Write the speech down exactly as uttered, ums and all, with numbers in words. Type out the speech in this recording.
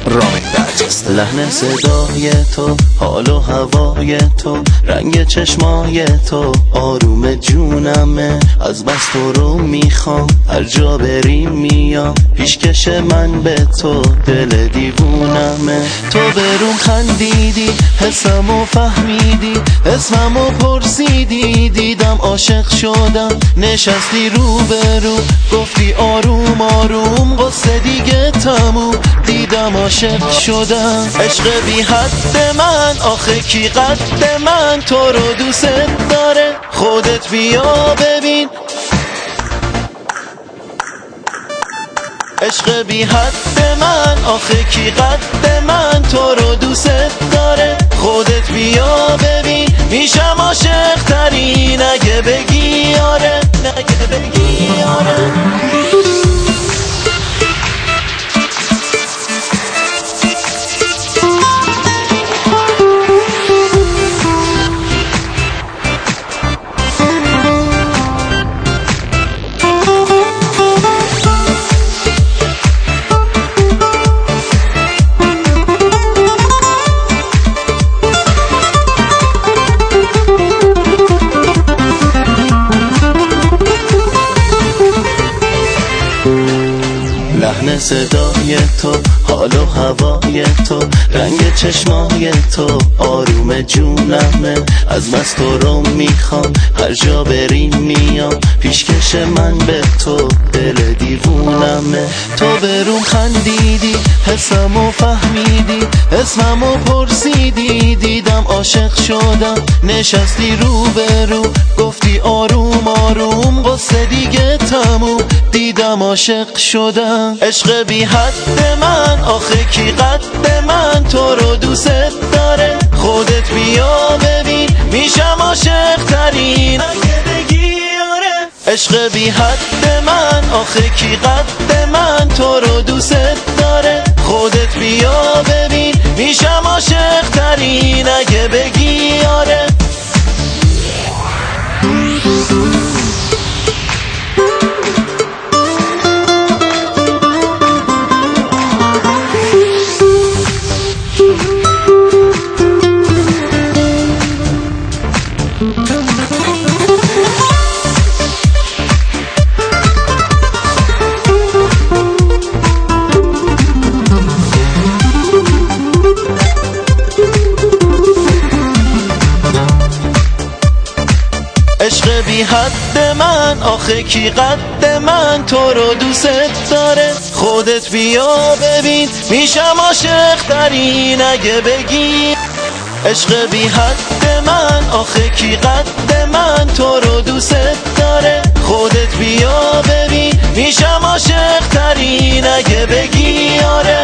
رامین برجسته. لحن صدای تو، حال و هوای تو، رنگ چشمای تو آروم جونمه. از بس تو رو میخوام، هر جا بری میام، پیشکش من به تو دل دیوونمه. تو بروم خندیدی، حسمو فهمیدی، اسممو پرسیدی، دیدم عاشق شدم. نشستی رو برو، گفتی آروم آروم، قصه دیگه تموم، دیدم عاشق شدم. عشق بی حد من، آخه کی قد من، تو رو دوست داره، خودت بیا ببین. عشق بی حد من، آخه کی قد من، تو رو دوست داره، خودت بیا ببین. میشم عاشق ترین اگه بگی آره، اگه بگی آره. لحن صدای تو، حال و هوای تو، رنگ چشمای تو آروم جونمه. از بس تو رو میخوام، هر جا بری میام، پیشکش من به تو دل دیوونمه. تو بروم خندیدی، حسمو فهمیدی، اسممو پرسیدی، دیدم عاشق شدم. نشستی رو برو، گفتی آروم آروم، قصه دیگه تموم، دیدم عاشق شدم. عشق بی حد من، آخه کی قد من، تو رو دوست داره، خودت بیا ببین. میشم عاشق ترین اگه بگی آره. عشق بی حد من، آخه کی قد من، تو رو دوست داره، خودت بیا ببین. میشم عاشق ترین اگه بگی آره. عشق بی حد من، آخه کی قد من، تو رو دوست داره، خودت بیا ببین. میشم عاشق ترین اگه بگی. عشق بی حد من، آخه کی قد من، تو رو دوست داره، خودت بیا ببین. میشم عاشق ترین اگه بگی آره.